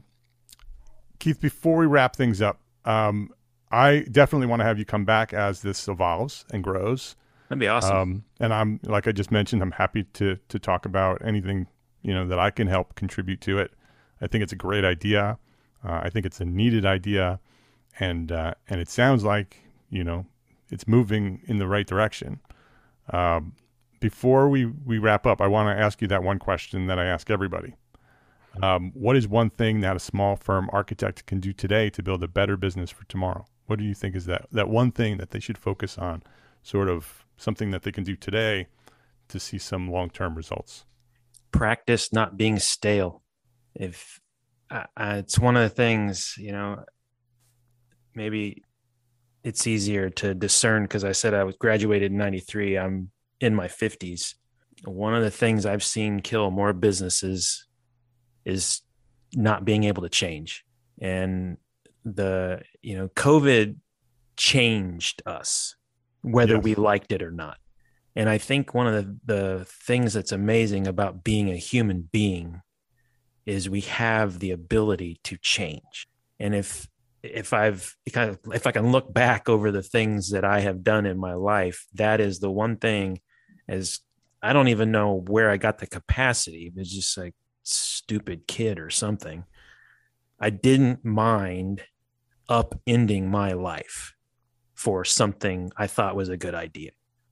Keith, before we wrap things up, um, I definitely want to have you come back as this evolves and grows. That'd be awesome. Um, and I'm, like I just mentioned, I'm happy to to talk about anything, you know, that I can help contribute to it. I think it's a great idea. Uh, I think it's a needed idea, and uh, and it sounds like, you know, it's moving in the right direction. Um, before we, we wrap up, I want to ask you that one question that I ask everybody. Um, what is one thing that a small firm architect can do today to build a better business for tomorrow? What do you think is that, that one thing that they should focus on, sort of something that they can do today to see some long-term results? Practice not being stale. If I, I, it's one of the things, you know, maybe it's easier to discern because I said I was graduated in ninety-three. I'm in my fifties. One of the things I've seen kill more businesses is not being able to change. And the, you know, COVID changed us, whether Yes. we liked it or not. And I think one of the, the things that's amazing about being a human being is we have the ability to change. And if, if I've kind of, if I can look back over the things that I have done in my life, that is the one thing. As I don't even know where I got the capacity. It's just like stupid kid or something. I didn't mind upending my life for something I thought was a good idea.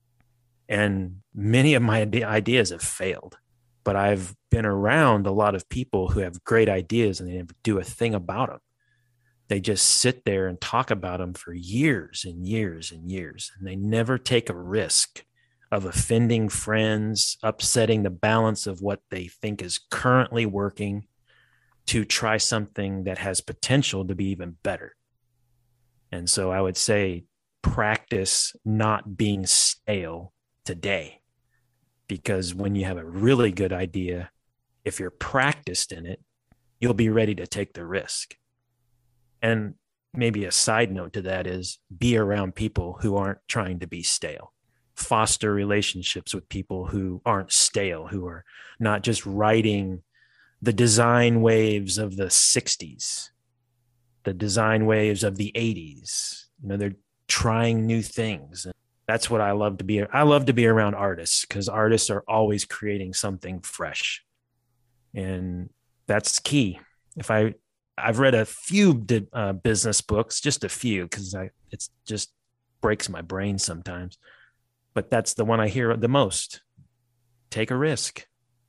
And many of my ideas have failed, but I've been around a lot of people who have great ideas and they never do a thing about them. They just sit there and talk about them for years and years and years, and they never take a risk of offending friends, upsetting the balance of what they think is currently working to try something that has potential to be even better. And so I would say practice not being stale today, because when you have a really good idea, if you're practiced in it, you'll be ready to take the risk. And maybe a side note to that is be around people who aren't trying to be stale. Foster relationships with people who aren't stale, who are not just riding the design waves of the sixties, the design waves of the eighties. You know, they're trying new things. And that's what I love to be. I love to be around artists because artists are always creating something fresh. And that's key. If I, I've read a few uh, business books, just a few, because I, it's just breaks my brain sometimes. But that's the one I hear the most. Take a risk.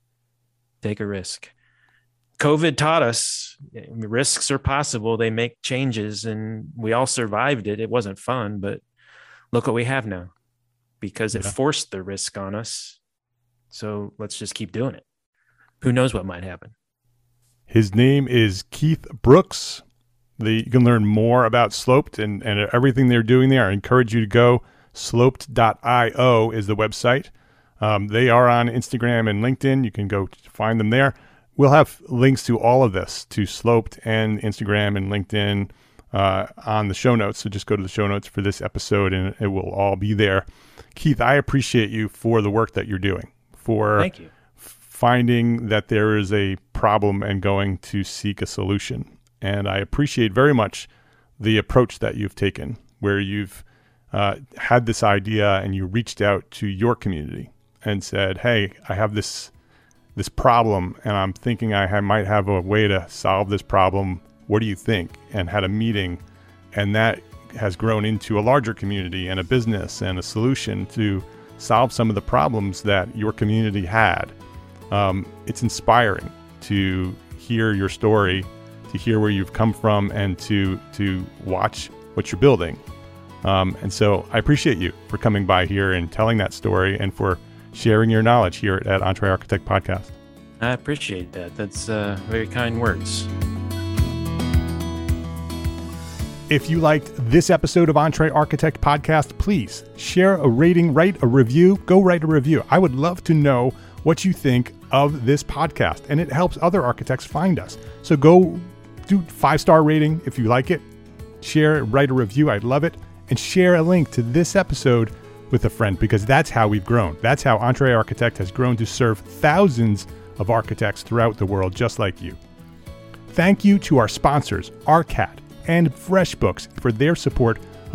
Take a risk. COVID taught us risks are possible. They make changes, and we all survived it. It wasn't fun, but look what we have now, because it Yeah. forced the risk on us. So let's just keep doing it. Who knows what might happen? His name is Keith Brooks. The, you can learn more about Sloped and, and everything they're doing there. I encourage you to go. sloped dot io is the website. Um, they are on Instagram and LinkedIn. You can go find them there. We'll have links to all of this, to Sloped and Instagram and LinkedIn uh, on the show notes. So just go to the show notes for this episode and it will all be there. Keith, I appreciate you for the work that you're doing, for Thank you. finding that there is a problem and going to seek a solution. And I appreciate very much the approach that you've taken, where you've uh, had this idea and you reached out to your community and said, hey, I have this this problem and I'm thinking I ha- might have a way to solve this problem. What do you think? And had a meeting, and that has grown into a larger community and a business and a solution to solve some of the problems that your community had. Um, it's inspiring to hear your story, to hear where you've come from, and to to watch what you're building. Um, and so I appreciate you for coming by here and telling that story and for sharing your knowledge here at Entre Architect Podcast. I appreciate that. That's uh, very kind words. If you liked this episode of Entre Architect Podcast, please share a rating, write a review, go write a review. I would love to know what you think of this podcast, and it helps other architects find us. So go do five-star rating if you like it, share, write a review. I'd love it. And share a link to this episode with a friend, because that's how we've grown. That's how Entre Architect has grown to serve thousands of architects throughout the world, just like you. Thank you to our sponsors, ARCAT and FreshBooks, for their support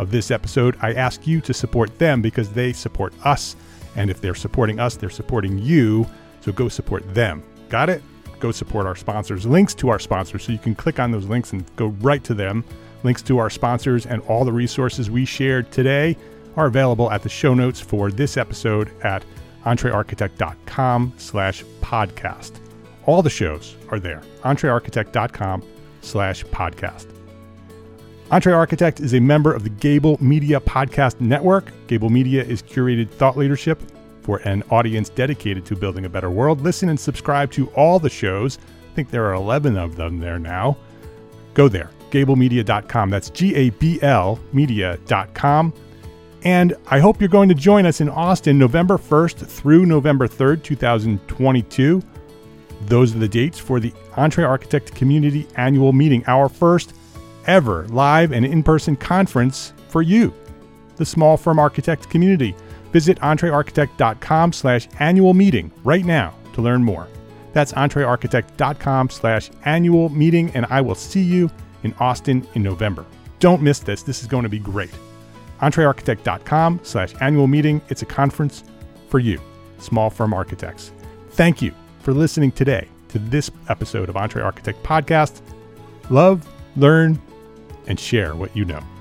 of this episode, I ask you to support them because they support us. And if they're supporting us, they're supporting you. So go support them. Got it? Go support our sponsors. Links to our sponsors. So you can click on those links and go right to them. Links to our sponsors and all the resources we shared today are available at the show notes for this episode at entrearchitect.com slash podcast. All the shows are there. entrearchitect.com slash podcast. EntreArchitect is a member of the Gable Media Podcast Network. Gable Media is curated thought leadership for an audience dedicated to building a better world. Listen and subscribe to all the shows. I think there are eleven of them there now. Go there, gable media dot com. That's G A B L media dot com. And I hope you're going to join us in Austin November first through November third, twenty twenty-two. Those are the dates for the EntreArchitect Community Annual Meeting, our first ever live and in-person conference for you, the small firm architect community. Visit entrearchitect.com slash annual meeting right now to learn more. That's entrearchitect.com slash annual meeting, and I will see you in Austin in November. Don't miss this. This is going to be great. entrearchitect.com slash annual meeting. It's a conference for you, small firm architects. Thank you for listening today to this episode of EntreArchitect Podcast. Love, learn, and share what you know.